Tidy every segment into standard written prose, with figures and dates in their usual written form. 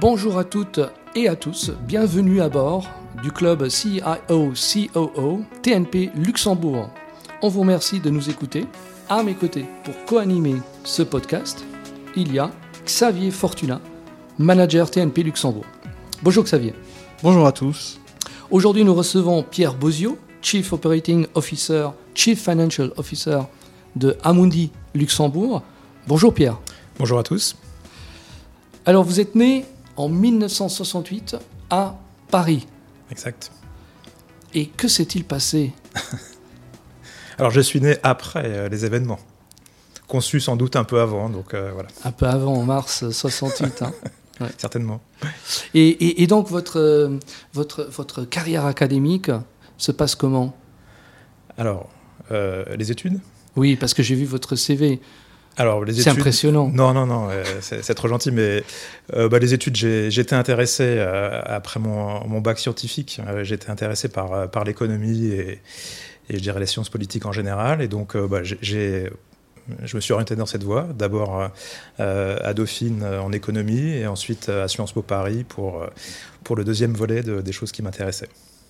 Bonjour à toutes et à tous, bienvenue à bord du club CIO-COO TNP Luxembourg. On vous remercie de nous écouter. À mes côtés, pour co-animer ce podcast, il y a Xavier Fortuna, manager TNP Luxembourg. Bonjour Xavier. Bonjour à tous. Aujourd'hui, nous recevons Pierre Bozio, Chief Operating Officer, Chief Financial Officer de Amundi Luxembourg. Bonjour Pierre. Bonjour à tous. Alors, vous êtes né en 1968 à Paris. Exact. Et que s'est-il passé ? Alors, je suis né après les événements, conçu sans doute un peu avant, donc voilà. Un peu avant, en mars 68. Hein. Ouais. Certainement. Et donc, votre carrière académique se passe comment ? Alors, les études ? Oui, parce que j'ai vu votre CV. Alors, les études, c'est impressionnant. Non, c'est trop gentil, mais les études, j'étais intéressé, après mon bac scientifique, j'étais intéressé par l'économie et je dirais les sciences politiques en général, et donc je me suis orienté dans cette voie, d'abord à Dauphine en économie, et ensuite à Sciences Po Paris pour le deuxième volet des choses qui m'intéressaient.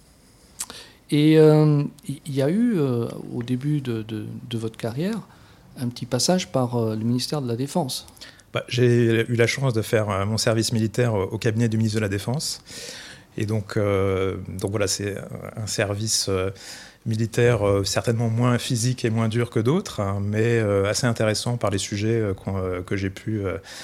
Et il y a eu, au début de votre carrière, un petit passage par le ministère de la Défense. J'ai eu la chance de faire mon service militaire au cabinet du ministre de la Défense. Et donc voilà, c'est un service militaire certainement moins physique et moins dur que d'autres, hein, mais assez intéressant par les sujets que j'ai pu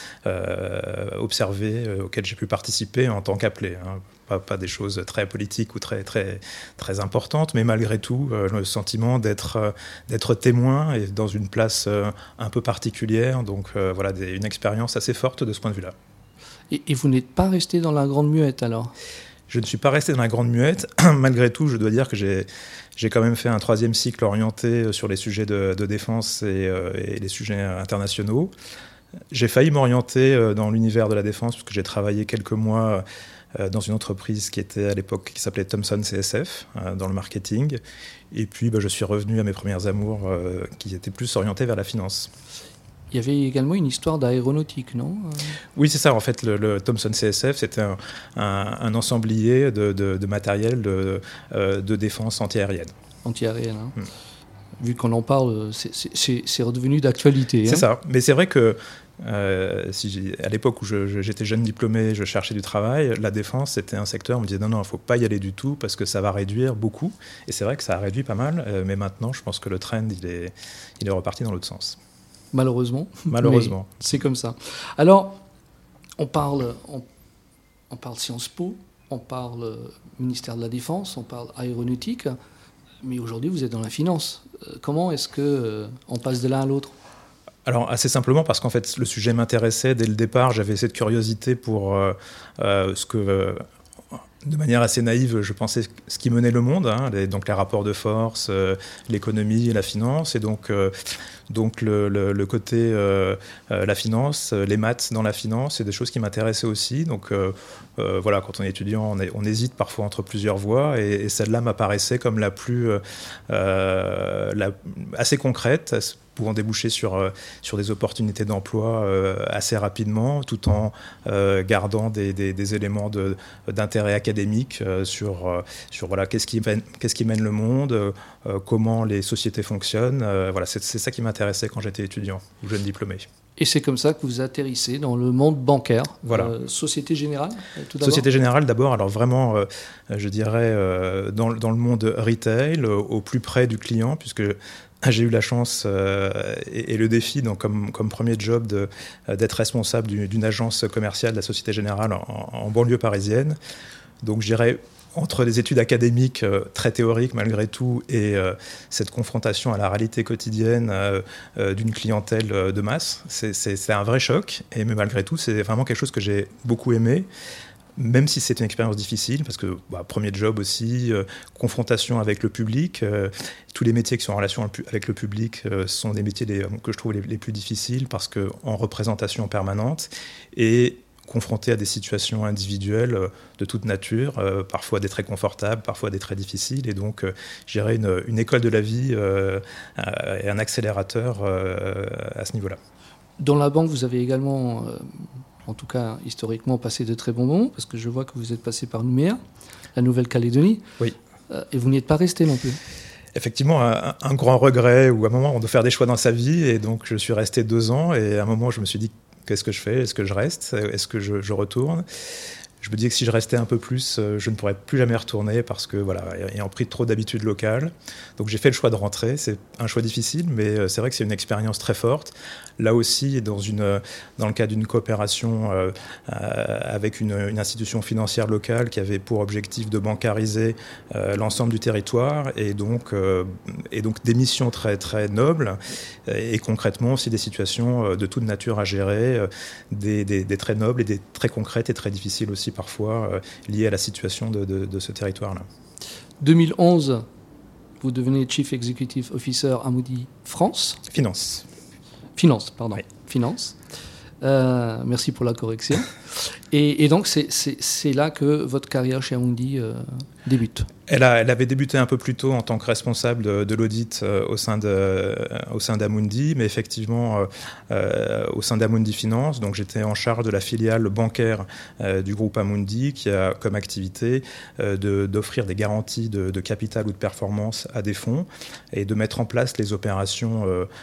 observer, auxquels j'ai pu participer en tant qu'appelé. Hein. Pas des choses très politiques ou très, très, très importantes, mais malgré tout, le sentiment d'être témoin et dans une place un peu particulière. Donc voilà, une expérience assez forte de ce point de vue-là. Et vous n'êtes pas resté dans la Grande Muette alors ? Je ne suis pas resté dans la Grande Muette. Malgré tout, je dois dire que j'ai quand même fait un troisième cycle orienté sur les sujets de défense et les sujets internationaux. J'ai failli m'orienter dans l'univers de la défense parce que j'ai travaillé quelques mois dans une entreprise qui était à l'époque qui s'appelait Thomson CSF dans le marketing. Et puis je suis revenu à mes premières amours qui étaient plus orientées vers la finance. Il y avait également une histoire d'aéronautique, non ? Oui, c'est ça. En fait, le Thomson CSF, c'était un ensemblier de matériel de défense antiaérienne. Antiaérienne, hein. Vu qu'on en parle, c'est redevenu d'actualité. C'est hein. ça. Mais c'est vrai que à l'époque où j'étais jeune diplômé, je cherchais du travail, la défense, c'était un secteur, on me disait non, il ne faut pas y aller du tout parce que ça va réduire beaucoup. Et c'est vrai que ça a réduit pas mal, mais maintenant, je pense que le trend, il est reparti dans l'autre sens. Malheureusement. C'est comme ça. Alors, on parle Sciences Po, on parle ministère de la Défense, on parle aéronautique, mais aujourd'hui, vous êtes dans la finance. Comment est-ce qu'on passe de l'un à l'autre ? Alors, assez simplement parce qu'en fait, le sujet m'intéressait dès le départ. J'avais cette curiosité pour ce que... De manière assez naïve, je pensais ce qui menait le monde, hein, donc les rapports de force, l'économie et la finance, et donc le côté la finance, les maths dans la finance, c'est des choses qui m'intéressaient aussi. Donc voilà, quand on est étudiant, on hésite parfois entre plusieurs voies, et celle-là m'apparaissait comme la plus assez concrète, pouvant déboucher sur des opportunités d'emploi assez rapidement, tout en gardant des éléments d'intérêt académique sur voilà, qu'est-ce qui mène le monde, comment les sociétés fonctionnent. Voilà, c'est ça qui m'intéressait quand j'étais étudiant ou jeune diplômé. Et c'est comme ça que vous atterrissez dans le monde bancaire. Voilà. Société Générale, tout d'abord. Société Générale, d'abord, alors vraiment, je dirais, dans le monde retail, au plus près du client, puisque j'ai eu la chance et le défi, donc, comme premier job, d'être responsable d'une agence commerciale de la Société Générale en banlieue parisienne. Donc, je dirais, entre les études académiques très théoriques malgré tout et cette confrontation à la réalité quotidienne d'une clientèle de masse, c'est un vrai choc. Mais malgré tout, c'est vraiment quelque chose que j'ai beaucoup aimé. Même si c'est une expérience difficile, parce que premier job aussi, confrontation avec le public, tous les métiers qui sont en relation avec le public sont des métiers que je trouve les plus difficiles, parce qu'en représentation permanente, et confronté à des situations individuelles de toute nature, parfois des très confortables, parfois des très difficiles, et donc je dirais une école de la vie et un accélérateur à ce niveau-là. Dans la banque, vous avez également en tout cas historiquement, passé de très bons moments, parce que je vois que vous êtes passé par Nouméa, la Nouvelle-Calédonie, oui. Et vous n'y êtes pas resté non plus. Effectivement, un grand regret, où à un moment on doit faire des choix dans sa vie, et donc je suis resté 2 ans, et à un moment je me suis dit, qu'est-ce que je fais? Est-ce que je reste? Est-ce que je retourne? Je me dis que si je restais un peu plus, je ne pourrais plus jamais retourner parce que, voilà, ayant pris trop d'habitudes locales. Donc j'ai fait le choix de rentrer. C'est un choix difficile, mais c'est vrai que c'est une expérience très forte. Là aussi, dans le cadre d'une coopération avec une institution financière locale qui avait pour objectif de bancariser l'ensemble du territoire, et donc des missions très, très nobles, et concrètement aussi des situations de toute nature à gérer, des très nobles et des très concrètes et très difficiles aussi parfois, liées à la situation de ce territoire-là. 2011, vous devenez Chief Executive Officer Amundi France. Finance, pardon. Oui. Finance. Merci pour la correction. Et donc, c'est là que votre carrière chez Amundi débute. Elle avait débuté un peu plus tôt en tant que responsable de l'audit au sein d'Amundi, mais effectivement au sein d'Amundi Finance. Donc j'étais en charge de la filiale bancaire du groupe Amundi, qui a comme activité d'offrir des garanties de capital ou de performance à des fonds, et de mettre en place les opérations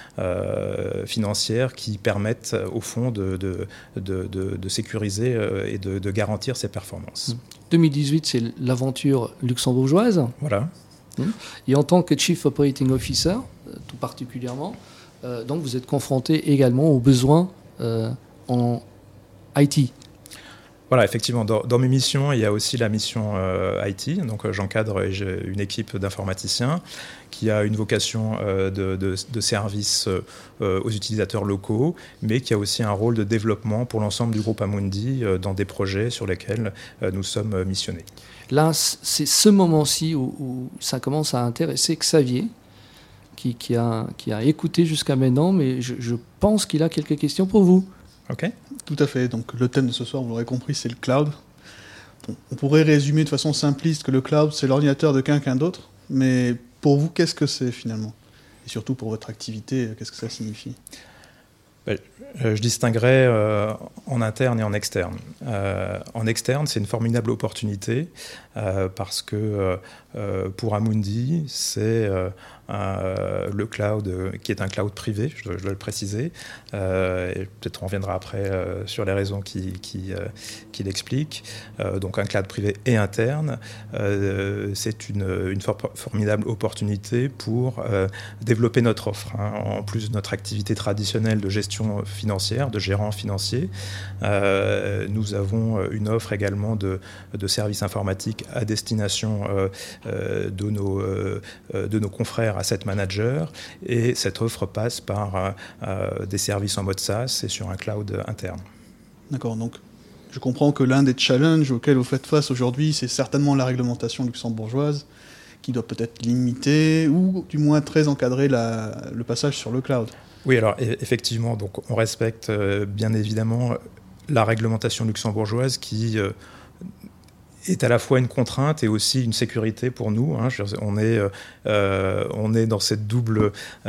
financières qui permettent aux fonds de sécuriser et de garantir ses performances. 2018, c'est l'aventure luxembourgeoise. Voilà. Et en tant que Chief Operating Officer, tout particulièrement, donc vous êtes confronté également aux besoins en IT. Voilà, effectivement, dans mes missions, il y a aussi la mission IT. Donc j'encadre une équipe d'informaticiens qui a une vocation de service aux utilisateurs locaux, mais qui a aussi un rôle de développement pour l'ensemble du groupe Amundi dans des projets sur lesquels nous sommes missionnés. Là, c'est ce moment-ci où ça commence à intéresser Xavier, qui a écouté jusqu'à maintenant, mais je pense qu'il a quelques questions pour vous. Ok. Tout à fait. Donc le thème de ce soir, vous l'aurez compris, c'est le cloud. Bon, on pourrait résumer de façon simpliste que le cloud, c'est l'ordinateur de quelqu'un d'autre, mais pour vous, qu'est-ce que c'est finalement? Et surtout pour votre activité, qu'est-ce que ça signifie? Je distinguerais en interne et en externe. En externe, c'est une formidable opportunité parce que pour Amundi, c'est le cloud qui est un cloud privé, je dois le préciser. Et peut-être on reviendra après sur les raisons qui l'expliquent. Donc un cloud privé et interne, c'est une formidable opportunité pour développer notre offre. En plus de notre activité traditionnelle de gestion financière, de gérant financier, nous avons une offre également de services informatiques à destination de nos confrères asset managers, et cette offre passe par des services en mode SaaS et sur un cloud interne. D'accord, donc je comprends que l'un des challenges auxquels vous faites face aujourd'hui, c'est certainement la réglementation luxembourgeoise qui doit peut-être limiter ou du moins très encadrer le passage sur le cloud. Oui, alors effectivement, donc on respecte bien évidemment la réglementation luxembourgeoise qui est à la fois une contrainte et aussi une sécurité pour nous. On est dans cette double,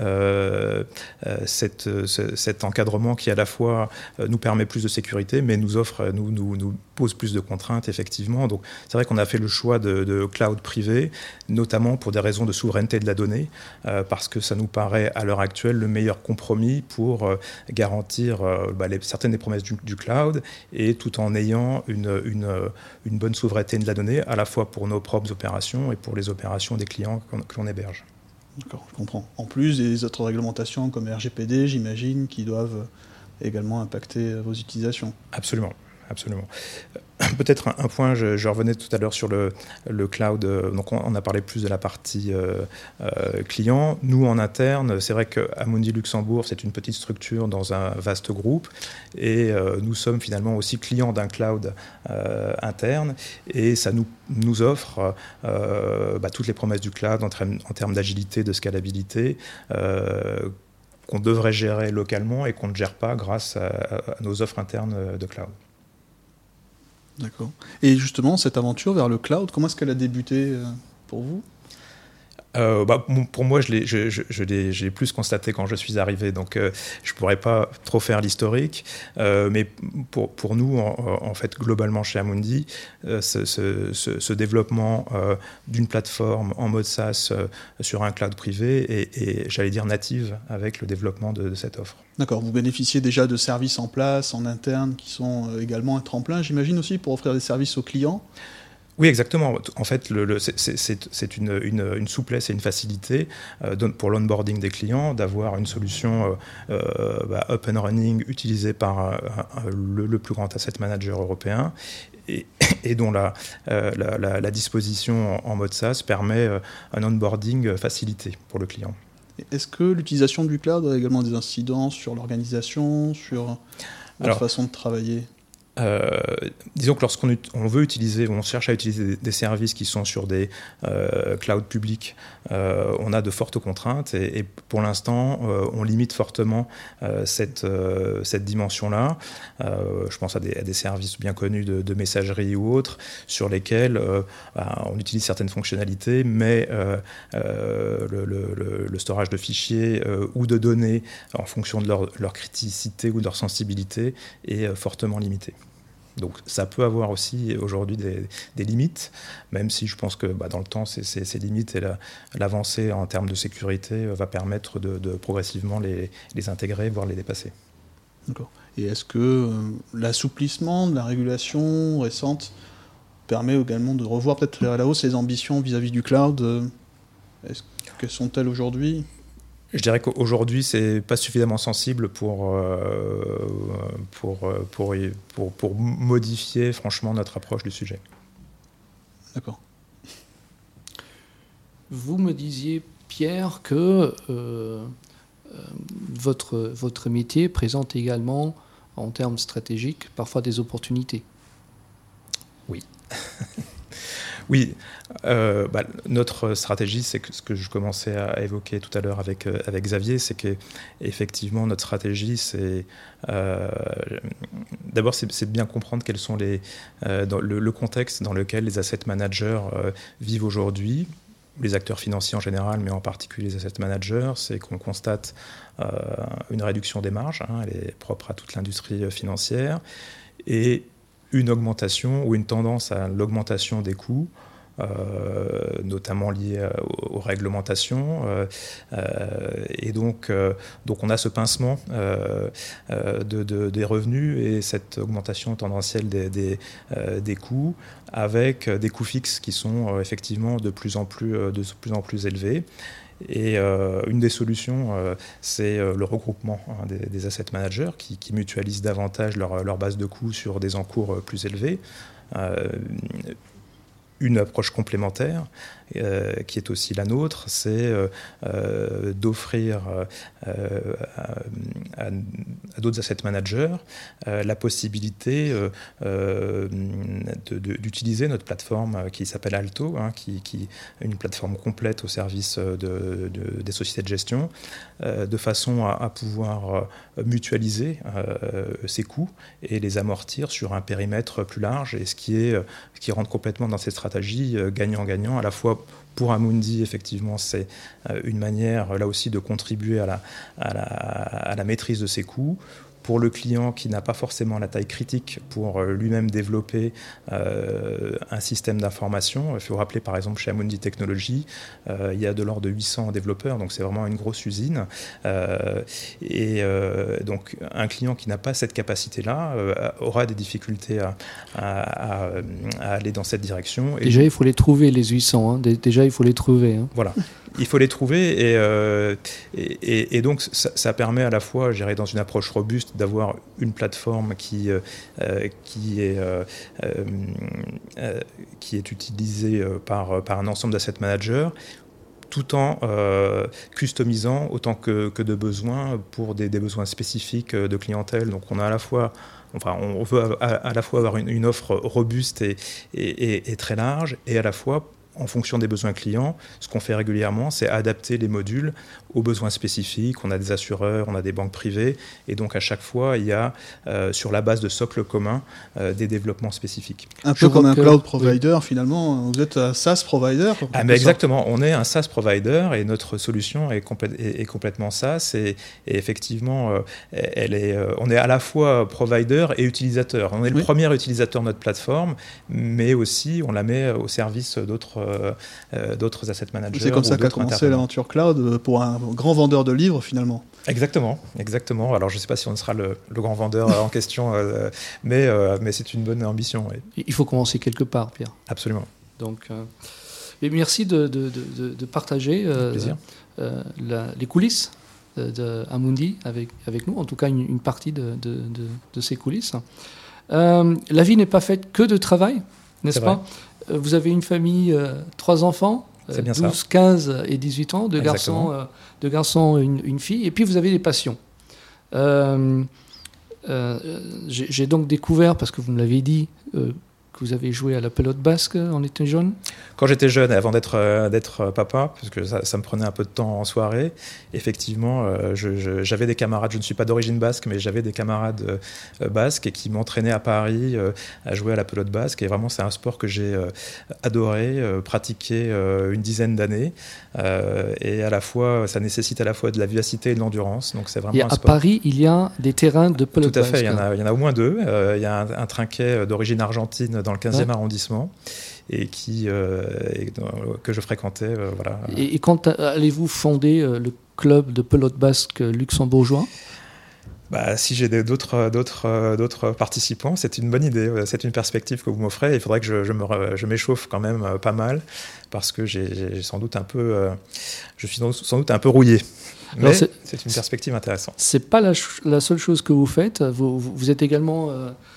cet encadrement qui à la fois nous permet plus de sécurité, mais nous pose plus de contraintes, effectivement. Donc c'est vrai qu'on a fait le choix de cloud privé, notamment pour des raisons de souveraineté de la donnée, parce que ça nous paraît à l'heure actuelle le meilleur compromis pour garantir certaines des promesses du cloud, et tout en ayant une bonne souveraineté de la donnée, à la fois pour nos propres opérations et pour les opérations des clients que l'on héberge. D'accord, je comprends. En plus, des autres réglementations comme RGPD, j'imagine, qui doivent également impacter vos utilisations. Absolument. Peut-être un point, je revenais tout à l'heure sur le cloud, donc on a parlé plus de la partie client. Nous, en interne, c'est vrai qu'Amundi Luxembourg, c'est une petite structure dans un vaste groupe, et nous sommes finalement aussi clients d'un cloud interne, et ça nous offre toutes les promesses du cloud en termes d'agilité, de scalabilité, qu'on devrait gérer localement et qu'on ne gère pas grâce à nos offres internes de cloud. D'accord. Et justement, cette aventure vers le cloud, comment est-ce qu'elle a débuté pour vous ? Pour moi, je l'ai plus constaté quand je suis arrivé, donc je ne pourrais pas trop faire l'historique. Mais pour nous, en fait, globalement chez Amundi, ce développement d'une plateforme en mode SaaS sur un cloud privé est, j'allais dire, native avec le développement de cette offre. D'accord, vous bénéficiez déjà de services en place, en interne, qui sont également un tremplin, j'imagine aussi, pour offrir des services aux clients. Oui, exactement. En fait, c'est une souplesse et une facilité pour l'onboarding des clients d'avoir une solution up and running utilisée par le plus grand asset manager européen et dont la disposition en mode SaaS permet un onboarding facilité pour le client. Est-ce que l'utilisation du cloud a également des incidences sur l'organisation, sur votre façon de travailler ? Disons que lorsqu'on veut utiliser, on cherche à utiliser des services qui sont sur des clouds publics, on a de fortes contraintes et pour l'instant, on limite fortement cette dimension-là. Je pense à des services bien connus de messagerie ou autres, sur lesquels on utilise certaines fonctionnalités, mais le storage de fichiers ou de données en fonction de leur criticité ou de leur sensibilité est fortement limité. Donc ça peut avoir aussi aujourd'hui des limites, même si je pense que dans le temps, ces limites et l'avancée en termes de sécurité va permettre de progressivement les intégrer, voire les dépasser. D'accord. Et est-ce que l'assouplissement de la régulation récente permet également de revoir peut-être à la hausse les ambitions vis-à-vis du cloud ? Quelles sont-elles aujourd'hui ? Je dirais qu'aujourd'hui, c'est pas suffisamment sensible pour modifier franchement notre approche du sujet. D'accord. Vous me disiez, Pierre, que votre métier présente également, en termes stratégiques, parfois des opportunités. Oui. Oui, notre stratégie, c'est ce que je commençais à évoquer tout à l'heure avec Xavier, c'est qu'effectivement notre stratégie, c'est d'abord c'est de bien comprendre quels sont le contexte dans lequel les asset managers vivent aujourd'hui, les acteurs financiers en général, mais en particulier les asset managers, c'est qu'on constate une réduction des marges, elle est propre à toute l'industrie financière, et une augmentation ou une tendance à l'augmentation des coûts, notamment liée aux réglementations. Et donc on a ce pincement des revenus et cette augmentation tendancielle des coûts, avec des coûts fixes qui sont effectivement de plus en plus élevés. Et une des solutions, c'est le regroupement des asset managers qui mutualisent davantage leur base de coûts sur des encours plus élevés. Une approche complémentaire qui est aussi la nôtre, c'est d'offrir à d'autres asset managers la possibilité d'utiliser notre plateforme qui s'appelle Alto, qui est une plateforme complète au service des sociétés de gestion, de façon à pouvoir mutualiser ces coûts et les amortir sur un périmètre plus large, et ce qui rentre complètement dans cette stratégie gagnant-gagnant, à la fois pour Amundi, effectivement, c'est une manière, là aussi, de contribuer à la maîtrise de ses coûts. Pour le client qui n'a pas forcément la taille critique pour lui-même développer un système d'information. Il faut rappeler, par exemple, chez Amundi Technologies, il y a de l'ordre de 800 développeurs, donc c'est vraiment une grosse usine. Donc, un client qui n'a pas cette capacité-là aura des difficultés à aller dans cette direction. Déjà, il faut les trouver, les 800. Déjà, il faut les trouver. Voilà. Il faut les trouver et donc ça permet à la fois, je dirais, dans une approche robuste, d'avoir une plateforme qui est utilisée par un ensemble d'asset managers, tout en customisant autant que de besoin pour des besoins spécifiques de clientèle. Donc on a on veut à la fois avoir une offre robuste et très large, et à la fois en fonction des besoins clients, ce qu'on fait régulièrement, c'est adapter les modules aux besoins spécifiques. On a des assureurs, on a des banques privées, et donc à chaque fois, il y a, sur la base de socles communs, des développements spécifiques. Un peu comme un cloud provider, finalement. Vous êtes un SaaS provider. Mais exactement, on est un SaaS provider, et notre solution est complètement SaaS, et effectivement, on est à la fois provider et utilisateur. On est le premier utilisateur de notre plateforme, mais aussi on la met au service d'autres asset managers. C'est comme ça qu'a commencé l'aventure cloud pour un grand vendeur de livres, finalement. Exactement. Alors je ne sais pas si on sera le grand vendeur en question, mais c'est une bonne ambition. Oui. Il faut commencer quelque part, Pierre. Absolument. Donc, et merci de partager les coulisses d'Amundi avec nous, en tout cas une partie de ces coulisses. La vie n'est pas faite que de travail, n'est-ce pas ? Vous avez une famille, 3 enfants, 12, 15 et 18 ans, deux garçons, une fille, et puis vous avez des passions. J'ai donc découvert, parce que vous me l'avez dit, que vous avez joué à la pelote basque en étant jeune. Quand j'étais jeune, avant d'être papa, parce que ça me prenait un peu de temps en soirée, effectivement, j'avais des camarades, je ne suis pas d'origine basque, mais j'avais des camarades basques et qui m'entraînaient à Paris à jouer à la pelote basque. Et vraiment, c'est un sport que j'ai adoré, pratiqué une dizaine d'années. Et à la fois, ça nécessite à la fois de la vivacité et de l'endurance. Donc c'est vraiment un sport. À Paris, il y a des terrains de pelote basque. Tout à fait, il y en a au moins 2. Il y a un trinquet d'origine argentine dans le 15e arrondissement, et que je fréquentais. Voilà. Et quand allez-vous fonder le club de pelote basque luxembourgeois ? Si j'ai d'autres participants, c'est une bonne idée, c'est une perspective que vous m'offrez. Il faudrait que je m'échauffe quand même pas mal, parce que je suis sans doute un peu rouillé. Mais c'est une perspective intéressante. C'est pas la seule chose que vous faites. Vous êtes également,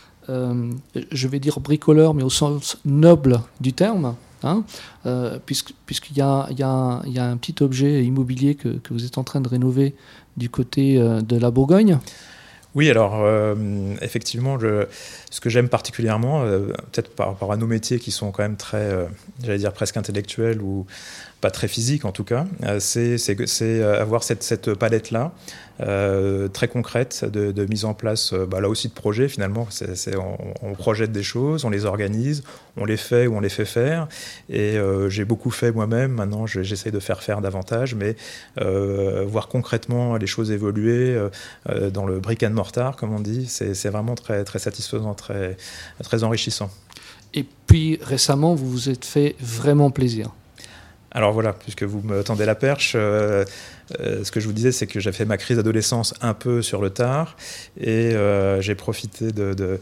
je vais dire bricoleur, mais au sens noble du terme. Puisqu'il y a un petit objet immobilier que vous êtes en train de rénover du côté de la Bourgogne. Oui, alors effectivement, ce que j'aime particulièrement, peut-être par rapport à nos métiers qui sont quand même très, j'allais dire presque intellectuels ou pas très physiques en tout cas, c'est avoir cette palette-là, très concrète de mise en place, là aussi de projets finalement. On projette des choses, on les organise, on les fait ou on les fait faire. Et j'ai beaucoup fait moi-même, maintenant j'essaie de faire davantage, mais voir concrètement les choses évoluer dans le brick and mortar, comme on dit, c'est vraiment très, très satisfaisant, très, très enrichissant. Et puis récemment, vous vous êtes fait vraiment plaisir. Alors voilà, puisque vous me tendez la perche, ce que je vous disais, c'est que j'ai fait ma crise d'adolescence un peu sur le tard, et j'ai profité de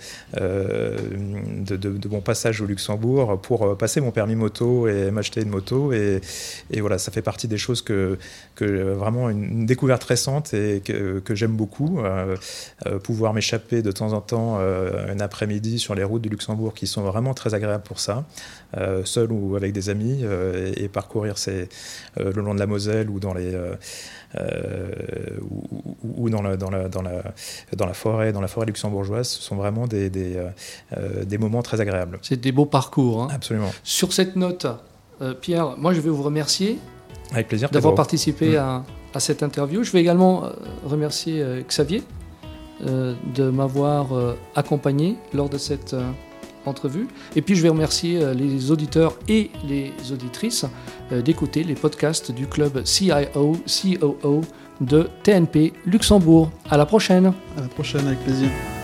mon passage au Luxembourg pour passer mon permis moto et m'acheter une moto, et voilà, ça fait partie des choses que vraiment une découverte récente et que j'aime beaucoup, pouvoir m'échapper de temps en temps un après-midi sur les routes du Luxembourg qui sont vraiment très agréables pour ça, seul ou avec des amis, et parcourir le long de la Moselle ou dans la forêt luxembourgeoise. Ce sont vraiment des moments très agréables. C'est des beaux parcours. Hein. Absolument. Sur cette note, Pierre, moi je vais vous remercier avec plaisir d'avoir participé à cette interview. Je vais également remercier Xavier de m'avoir accompagné lors de cette entrevue. Et puis je vais remercier les auditeurs et les auditrices d'écouter les podcasts du club CIO-COO de TNP Luxembourg. À la prochaine. À la prochaine, avec plaisir.